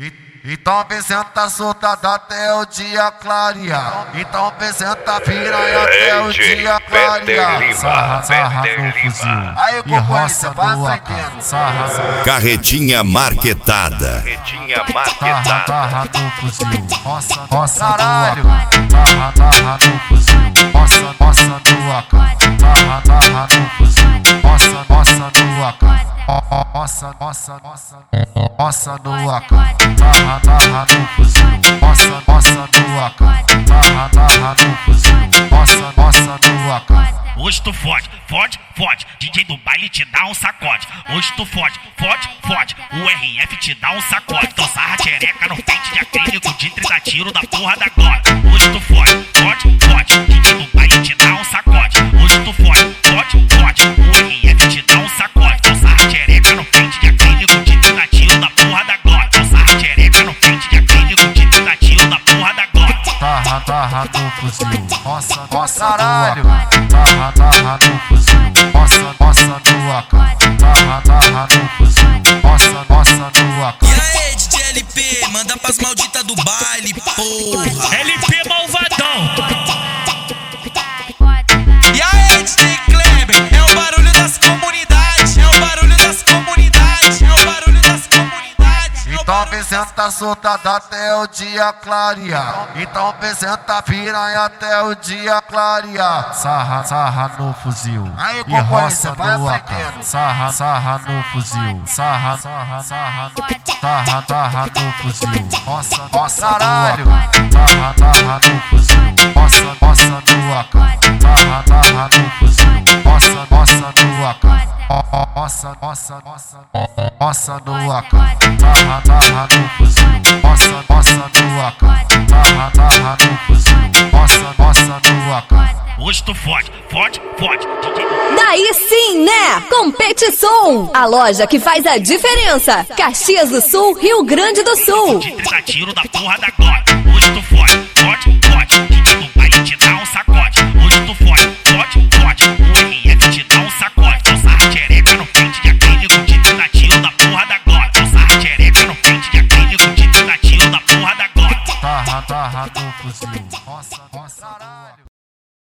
Então apresenta soltada até o dia clarear. Então apresenta piranha até o dia clarear. Sarra no fuzil. Aí E concorrência, roça vai do aprendendo. Sarra Carretinha marquetada. Sarra no fuzil. Roça Caralho. do AK. Sarra no fuzil. Roça do AK. Sarra no fuzil. Roça do AK. Roça do AK. Sarra no fuzil. Roça do AK. Sarra no fuzil. Roça do AK. Hoje tu fode, DJ do baile te dá um sacode. Hoje tu fode, o RF te dá um sacode. Então sarra xereca no pente de acrílico de 30 tiros da porra da Glock. Hoje tu fode, DJ do baile te dá um sacode. Hoje tu fode, o RF te dá um sacode. Então sarra xereca no pente de acrílico de 30 tiros da porra da Glock. Então sarra xereca no pente de acrílico de 30 tiros da porra da Glock. Sarra no fuzil. Roça do AK. Caralho. Sarra no fuzil. Roça do AK. Sarra no fuzil. Roça do AK. E aí, DJ LP, manda pras malditas do baile, porra. LP malvadão. E aí, DJ Kleber, é o barulho das comunidades, é o barulho das comunidades, é o barulho das comunidades. Então apresenta soltada até o dia clarear. Então apresenta piranha até o dia clarear. Sarra no fuzil. Aí, E concorrência, roça vai do AK. aprendendo. Sarra no fuzil. Sarra no fuzil. Roça Caralho. do AK. Sarra no fuzil. Roça do AK. Sarra no fuzil. Roça do AK. Roça do AK. Sarra no fuzil. Roça do AK. Sarra no fuzil. Roça do AK. Hoje tu fode, DJ do Daí sim, né? Competição, a loja que faz a diferença. Caxias do Sul, Rio Grande do Sul. de 30 tiros da porra da Glock. Hoje tu fode, DJ do baile te dá um sacode. Hoje tu fode, o RF te dá um sacode. Então sarra xereca no pente de acrílico de 30 tiros da porra da Glock. Então sarra xereca no pente de acrílico de 30 tiros da porra da Glock. Sarra no fuzil. Roça do AK.